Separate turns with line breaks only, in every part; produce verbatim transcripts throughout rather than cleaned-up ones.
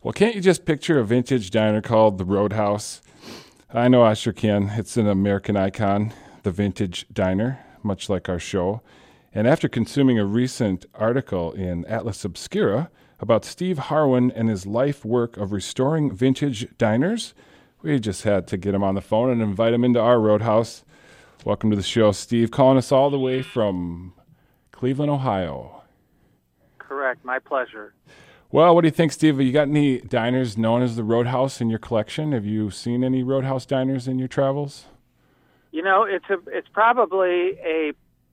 Well, can't you just picture a vintage diner called the Roadhouse? I know I sure can. It's an American icon, the vintage diner, much like our show. And after consuming a recent article in Atlas Obscura about Steve Harwin and his life work of restoring vintage diners, we just had to get him on the phone and invite him into our Roadhouse. Welcome to the show, Steve, calling us all the way from Cleveland, Ohio.
Correct. My pleasure.
Well, what do you think, Steve? Have you got any diners known as the Roadhouse in your collection? Have you seen any Roadhouse diners in your travels?
You know, it's a it's probably a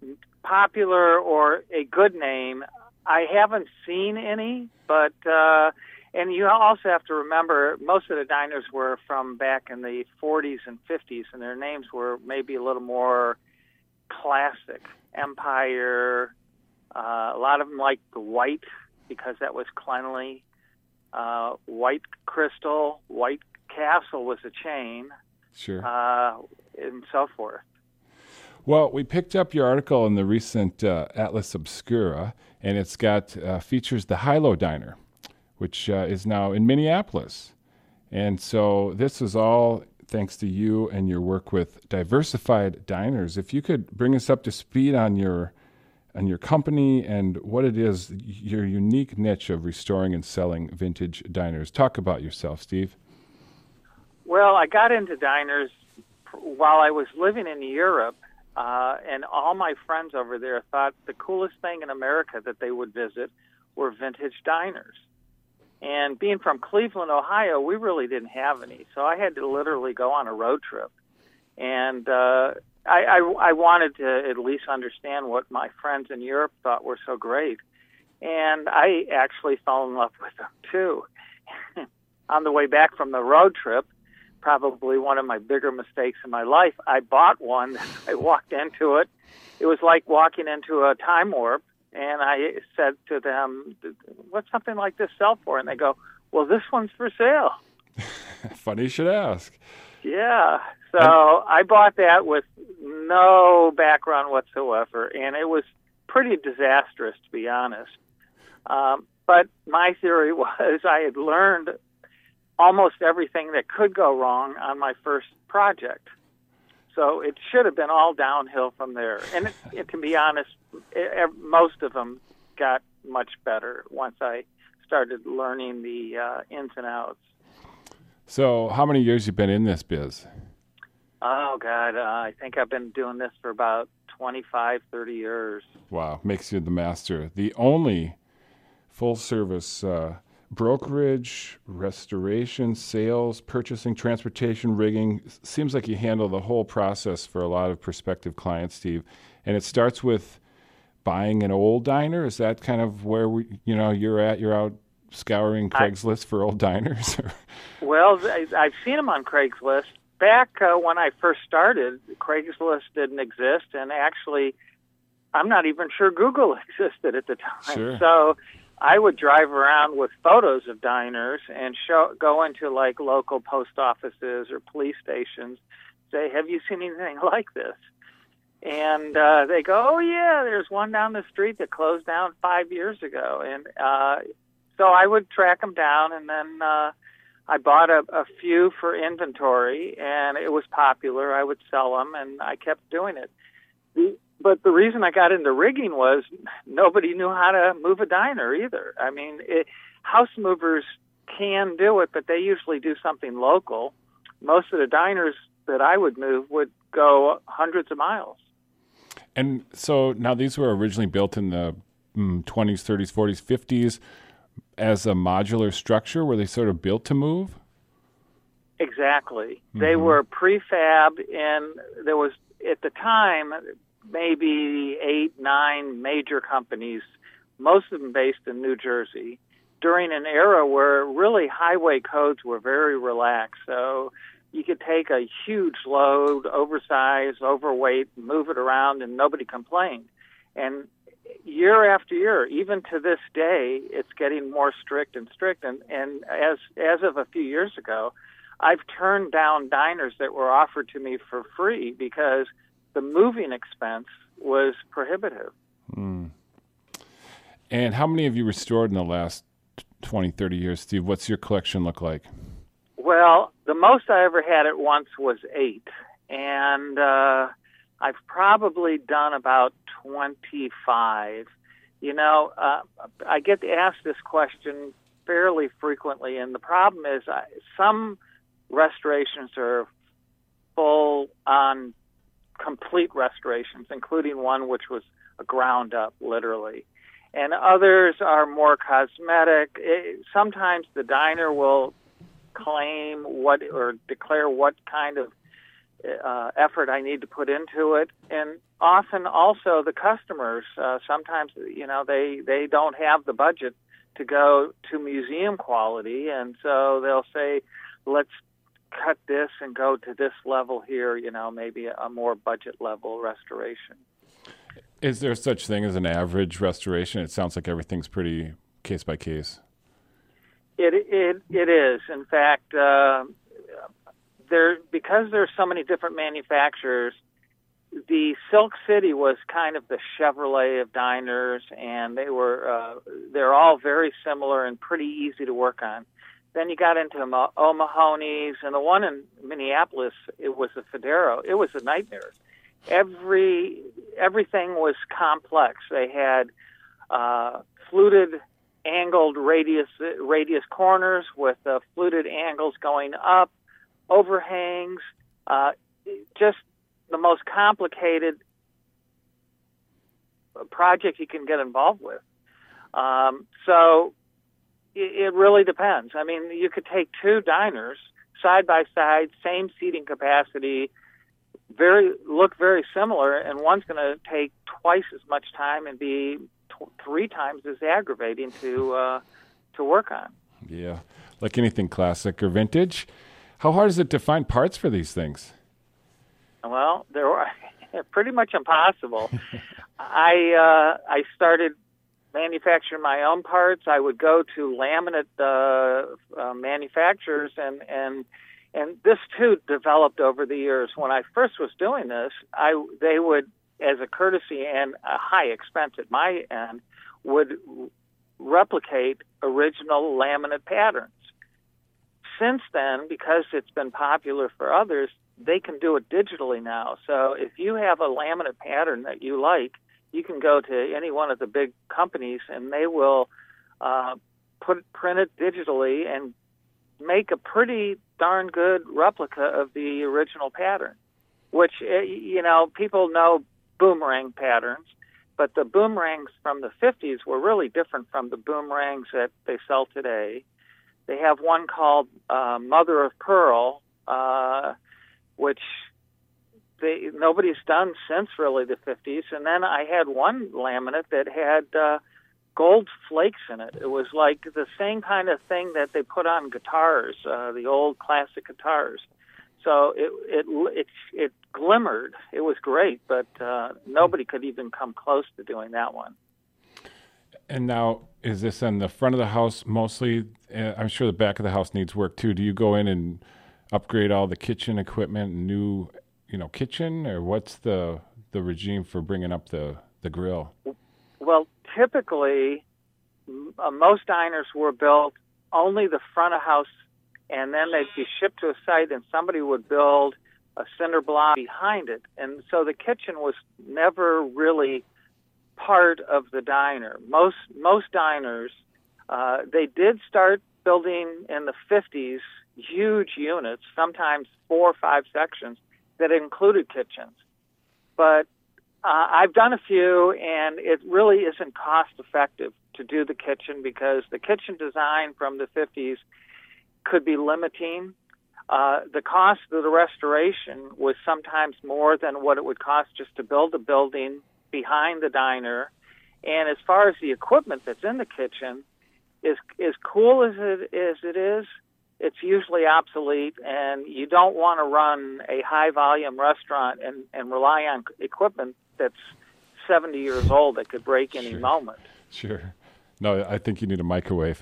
popular or a good name. I haven't seen any, but uh, and you also have to remember most of the diners were from back in the forties and fifties, and their names were maybe a little more classic. Empire, uh, a lot of them like the White, because that was cleanly. Uh, White Crystal, White Castle was a chain.
Sure.
Uh, and so forth.
Well, we picked up your article in the recent uh, Atlas Obscura, and it's got uh, features the Hilo Diner, which uh, is now in Minneapolis. And so this is all thanks to you and your work with Diversified Diners. If you could bring us up to speed on your on your company and what it is, your unique niche of restoring and selling vintage diners. Talk about yourself, Steve.
Well, I got into diners while I was living in Europe, uh, and all my friends over there thought the coolest thing in America that they would visit were vintage diners. And being from Cleveland, Ohio, we really didn't have any, so I had to literally go on a road trip. And uh, I, I, I wanted to at least understand what my friends in Europe thought were so great. And I actually fell in love with them, too. On the way back from the road trip, probably one of my bigger mistakes in my life, I bought one. I walked into it. It was like walking into a time warp. And I said to them, what's something like this sell for? And they go, well, this one's for sale.
Funny you should ask.
Yeah. So I bought that with no background whatsoever, and it was pretty disastrous, to be honest. Um, but my theory was I had learned almost everything that could go wrong on my first project. So it should have been all downhill from there. And it, it, to be honest, it, most of them got much better once I started learning the uh, ins and outs.
So how many years you been in this biz?
Oh, God, uh, I think I've been doing this for about twenty-five, thirty years.
Wow, makes you the master. The only full-service uh, brokerage, restoration, sales, purchasing, transportation, rigging. Seems like you handle the whole process for a lot of prospective clients, Steve. And it starts with buying an old diner. Is that kind of where we, you know, you're at? You're out scouring Craigslist I, for old diners?
Well, I, I've seen them on Craigslist. Back uh, when I first started, Craigslist didn't exist, and actually, I'm not even sure Google existed at the time.
Sure.
So I would drive around with photos of diners and show, go into like local post offices or police stations, say, have you seen anything like this? And uh, they go, oh, yeah, there's one down the street that closed down five years ago. And uh, so I would track them down, and then uh, I bought a, a few for inventory, and it was popular. I would sell them, and I kept doing it. The, but the reason I got into rigging was nobody knew how to move a diner either. I mean, it, house movers can do it, but they usually do something local. Most of the diners that I would move would go hundreds of miles.
And so now these were originally built in the mm, twenties, thirties, forties, fifties as a modular structure. Were they sort of built to move?
Exactly.
Mm-hmm.
They were prefab, and there was, at the time, maybe eight, nine major companies, most of them based in New Jersey, during an era where really highway codes were very relaxed. So you could take a huge load, oversized, overweight, move it around, and nobody complained. And year after year, even to this day, it's getting more strict and strict. And, and as as of a few years ago, I've turned down diners that were offered to me for free because the moving expense was prohibitive.
Mm. And how many have you restored in the last twenty, thirty years, Steve. What's your collection look like?
Well, the most I ever had at once was eight. And uh, I've probably done about twenty-five. You know, uh, I get asked this question fairly frequently, and the problem is I, some restorations are full on complete restorations, including one which was a ground up, literally. And others are more cosmetic. It, sometimes the diner will claim what or declare what kind of uh, effort I need to put into it. And often also the customers, uh, sometimes, you know, they, they don't have the budget to go to museum quality. And so they'll say, let's cut this and go to this level here, you know, maybe a more budget level restoration.
Is there such thing as an average restoration? It sounds like everything's pretty case by case.
It it it is. In fact, uh, there because there's so many different manufacturers. The Silk City was kind of the Chevrolet of diners, and they were uh, they're all very similar and pretty easy to work on. Then you got into O'Mahony's, and the one in Minneapolis, it was a Federo. It was a nightmare. Every everything was complex. They had uh, fluted, angled radius radius corners with uh, fluted angles going up, overhangs, uh, just the most complicated project you can get involved with. Um, so it, it really depends. I mean, you could take two diners side by side, same seating capacity, very look very similar, and one's going to take twice as much time and be t- three times as aggravating to uh, to work on.
Yeah, like anything classic or vintage. How hard is it to find parts for these things?
Well, they're pretty much impossible. I uh, I started manufacturing my own parts. I would go to laminate uh, uh, manufacturers, and and and this too developed over the years. When I first was doing this, I they would, as a courtesy and a high expense at my end, would replicate original laminate patterns. Since then, because it's been popular for others, they can do it digitally now. So if you have a laminate pattern that you like, you can go to any one of the big companies and they will uh, put print it digitally and make a pretty darn good replica of the original pattern, which, you know, people know boomerang patterns, but the boomerangs from the fifties were really different from the boomerangs that they sell today. They have one called uh, Mother of Pearl, uh, which they, nobody's done since really the fifties. And then I had one laminate that had uh, gold flakes in it. It was like the same kind of thing that they put on guitars, uh, the old classic guitars. So it it it, it glimmered. It was great, but uh, nobody could even come close to doing that one.
And now, is this on the front of the house mostly? Uh, I'm sure the back of the house needs work too. Do you go in and upgrade all the kitchen equipment, new, you know, kitchen, or what's the the regime for bringing up the, the grill?
Well, typically, uh, most diners were built only the front of house, and then they'd be shipped to a site, and somebody would build a cinder block behind it. And so the kitchen was never really part of the diner. Most most diners, uh, they did start building in the fifties huge units, sometimes four or five sections that included kitchens. But uh, I've done a few, and it really isn't cost effective to do the kitchen because the kitchen design from the fifties could be limiting. Uh, the cost of the restoration was sometimes more than what it would cost just to build a building behind the diner. And as far as the equipment that's in the kitchen, is as cool as it, as it is, it's usually obsolete, and you don't want to run a high-volume restaurant and, and rely on equipment that's seventy years old that could break any
Sure.
moment.
Sure. No, I think you need a microwave.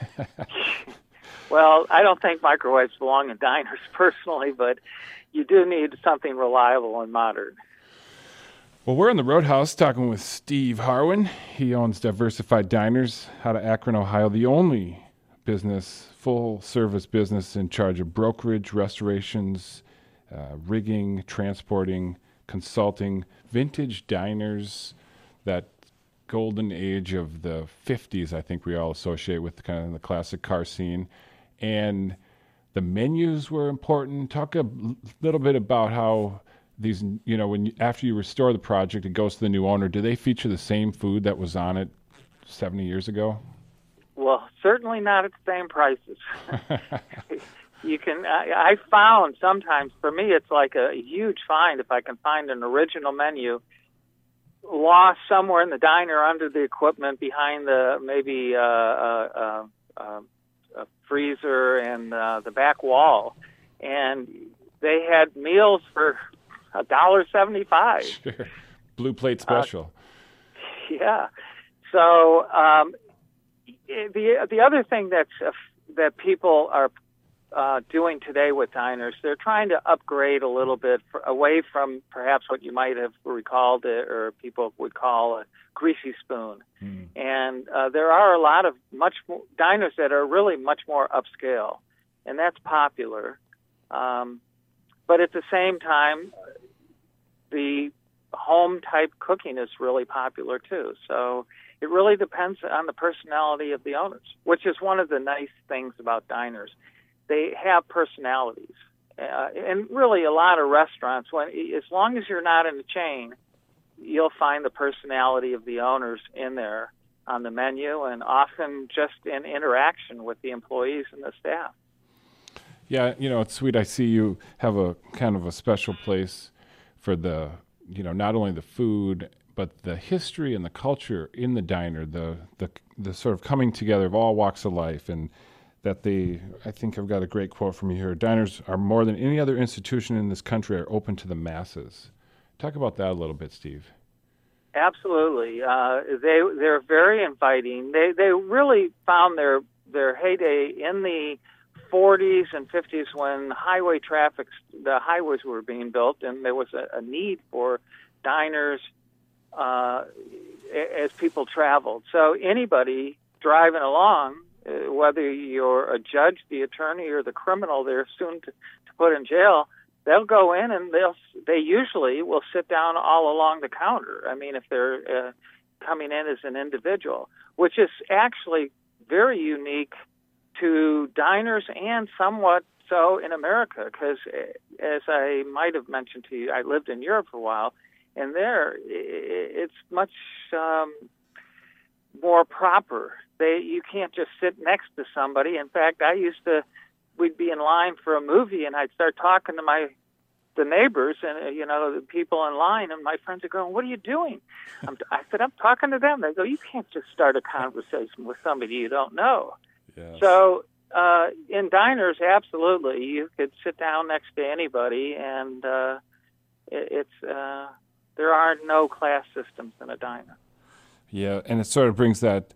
Well, I don't think microwaves belong in diners personally, but you do need something reliable and modern.
Well, we're in the Roadhouse talking with Steve Harwin. He owns Diversified Diners out of Akron, Ohio, the only business, full-service business in charge of brokerage, restorations, uh, rigging, transporting, consulting, vintage diners, that golden age of the fifties, I think we all associate with kind of the classic car scene. And the menus were important. Talk a little bit about how these, you know, when you, after you restore the project, it goes to the new owner. Do they feature the same food that was on it seventy years ago?
Well, certainly not at the same prices. You can. I, I found sometimes, for me, it's like a huge find if I can find an original menu lost somewhere in the diner under the equipment behind the maybe uh, uh, uh, a freezer and uh, the back wall, and they had meals for a dollar seventy-five.
Sure. Blue plate special.
Uh, yeah. So um, the the other thing that's uh, that people are uh, doing today with diners, they're trying to upgrade a little bit for, away from perhaps what you might have recalled it, or people would call a greasy spoon. Mm. And uh, there are a lot of much more diners that are really much more upscale, and that's popular. Um, but at the same time, the home type cooking is really popular too. So it really depends on the personality of the owners, which is one of the nice things about diners. They have personalities. Uh, and really a lot of restaurants, when as long as you're not in a chain, you'll find the personality of the owners in there on the menu, and often just in interaction with the employees and the staff.
Yeah, you know, it's sweet. I see you have a kind of a special place for the, you know, not only the food, but the history and the culture in the diner, the the the sort of coming together of all walks of life. And that they, I think I've got a great quote from you here, diners are more than any other institution in this country are open to the masses. Talk about that a little bit, Steve.
Absolutely. Uh, they, they're very inviting. They they really found their, their heyday in the forties and fifties when highway traffic, the highways were being built, and there was a, a need for diners uh, as people traveled. So anybody driving along, Uh, whether you're a judge, the attorney, or the criminal they're soon to, to put in jail, they'll go in and they'll they usually will sit down all along the counter. I mean, if they're uh, coming in as an individual, which is actually very unique to diners and somewhat so in America, because as I might have mentioned to you, I lived in Europe for a while, and there it's much um, more proper. They, you can't just sit next to somebody. In fact, I used to, we'd be in line for a movie, and I'd start talking to my the neighbors and uh, you know the people in line, and my friends are going, "What are you doing?" I'm, I said, "I'm talking to them." They go, "You can't just start a conversation with somebody you don't know." Yes. So uh, in diners, absolutely, you could sit down next to anybody, and uh, it, it's uh, there are no class systems in a diner.
Yeah, and it sort of brings that,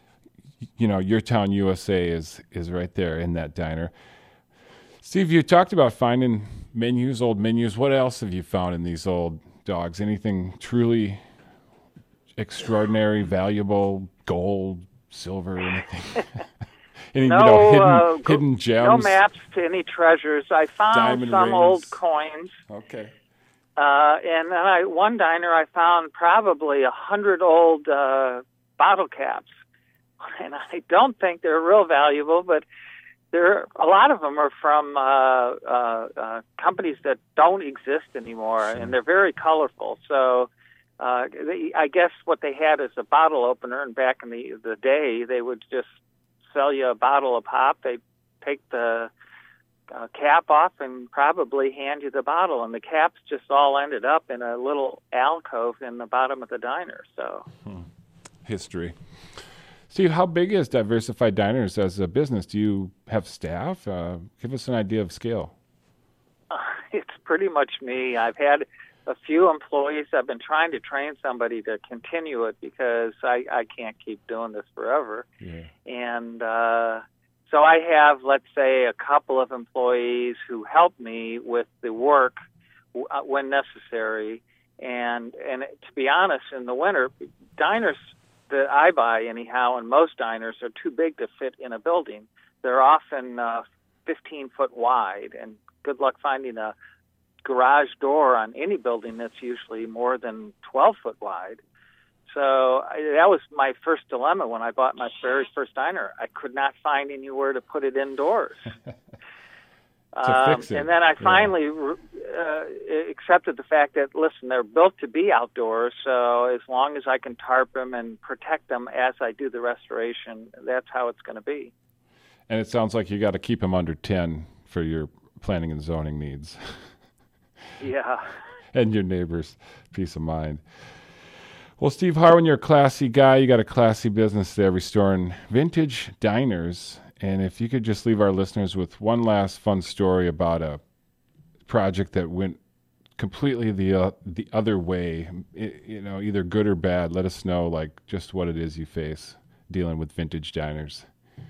you know, Your Town U S A is is right there in that diner. Steve, you talked about finding menus, old menus. What else have you found in these old dogs? Anything truly extraordinary, valuable, gold, silver, anything? Any,
no,
you know, hidden,
uh, go,
hidden gems?
No maps to any treasures. I found
Diamond
some
rings.
old coins.
Okay.
Uh, and then I, one diner, I found probably a hundred old uh, bottle caps. And I don't think they're real valuable, but there a lot of them are from uh, uh, uh, companies that don't exist anymore, sure. And they're very colorful. So uh, they, I guess what they had is a bottle opener, and back in the the day, they would just sell you a bottle of pop. They'd take the uh, cap off and probably hand you the bottle, and the caps just all ended up in a little alcove in the bottom of the diner. So,
hmm. History. Steve, how big is Diversified Diners as a business? Do you have staff? Uh, give us an idea of scale.
Uh, it's pretty much me. I've had a few employees. I've been trying to train somebody to continue it because I, I can't keep doing this forever. Yeah. And uh, so I have, let's say, a couple of employees who help me with the work w- when necessary. And, and to be honest, in the winter, diners that I buy anyhow, and most diners are too big to fit in a building. They're often uh, fifteen foot wide, and good luck finding a garage door on any building that's usually more than twelve foot wide. So I, that was my first dilemma when I bought my very first diner. I could not find anywhere to put it indoors.
to
um,
fix it.
And then I
Yeah.
finally uh, accepted the fact that, listen, they're built to be outdoors, so as long as I can tarp them and protect them as I do the restoration, that's how it's going to be.
And it sounds like you got to keep them under ten for your planning and zoning needs.
Yeah.
And your neighbors' peace of mind. Well, Steve Harwin, you're a classy guy. You got a classy business there restoring vintage diners. And if you could just leave our listeners with one last fun story about a project that went completely the uh, the other way, it, you know, either good or bad, let us know, like, just what it is you face dealing with vintage diners.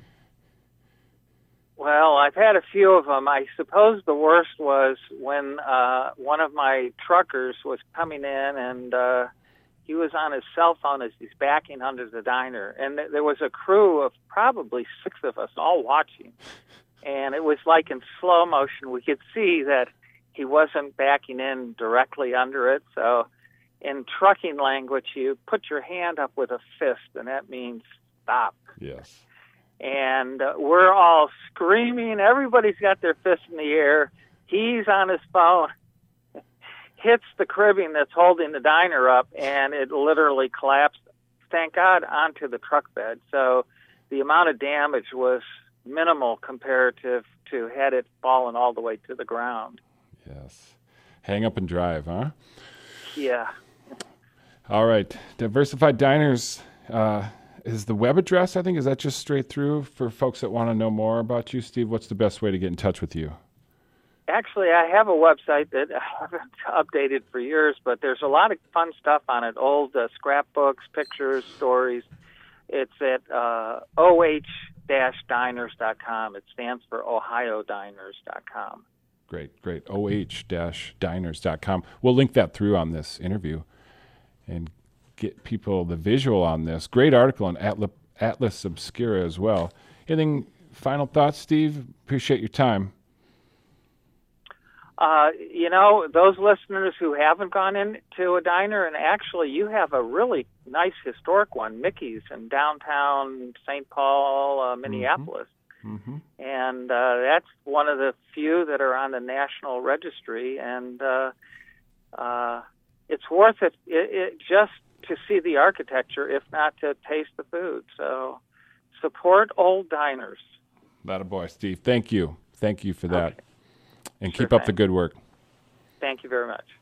Well, I've had a few of them. I suppose the worst was when uh, one of my truckers was coming in, and uh, he was on his cell phone as he's backing under the diner. And th- there was a crew of probably six of us all watching. And it was like in slow motion. We could see that he wasn't backing in directly under it. So in trucking language, you put your hand up with a fist, and that means stop.
Yes.
And uh, we're all screaming. Everybody's got their fist in the air. He's on his phone, hits the cribbing that's holding the diner up, and it literally collapsed, thank God, onto the truck bed. So the amount of damage was minimal comparative to had it fallen all the way to the ground.
Yes. Hang up and drive, huh?
Yeah.
All right. Diversified Diners uh, is the web address, I think. Is that just straight through for folks that want to know more about you, Steve? What's the best way to get in touch with you?
Actually, I have a website that I haven't updated for years, but there's a lot of fun stuff on it, old uh, scrapbooks, pictures, stories. It's at uh, O H diners dot com. It stands for Ohio Diners dot com.
Great, great. O H diners dot com. We'll link that through on this interview and get people the visual on this. Great article on Atlas, Atlas Obscura as well. Anything, final thoughts, Steve? Appreciate your time.
Uh, you know, those listeners who haven't gone into a diner, and actually you have a really nice historic one, Mickey's in downtown Saint Paul, uh, Minneapolis.
Mm-hmm.
And uh, that's one of the few that are on the National Registry, and uh, uh, it's worth it, it, it just to see the architecture, if not to taste the food. So support old diners.
That a boy, Steve. Thank you. Thank you for that.
Okay.
And
Sure
keep up
thing.
the good work.
Thank you very much.